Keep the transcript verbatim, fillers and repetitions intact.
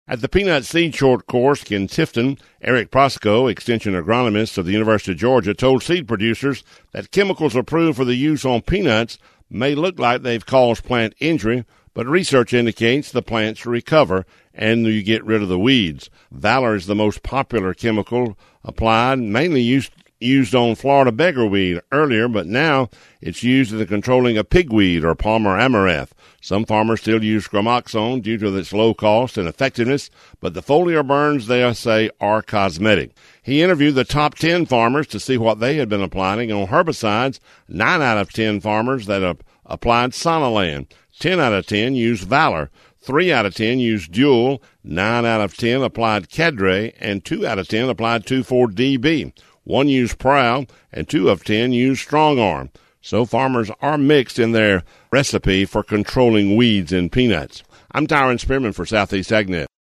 At the Peanut Seed Short Course in Tifton, Eric Prosco, Extension Agronomist of the University of Georgia, told seed producers that chemicals approved for the use on peanuts may look like they've caused plant injury, but research indicates the plants recover and you get rid of the weeds. Valor is the most popular chemical applied, mainly used used on Florida beggarweed earlier, but now it's used in the controlling of pigweed or Palmer amaranth. Some farmers still use gramoxone due to its low cost and effectiveness, but the foliar burns, they say, are cosmetic. He interviewed the top ten farmers to see what they had been applying on herbicides. Nine out of ten farmers that have applied Sonalan. Ten out of ten used Valor. Three out of ten used Dual. Nine out of ten applied Cadre, and two out of ten applied two four D B. One used Prowl, and two of ten used Strong Arm. So farmers are mixed in their recipe for controlling weeds in peanuts. I'm Tyron Spearman for Southeast AgNet.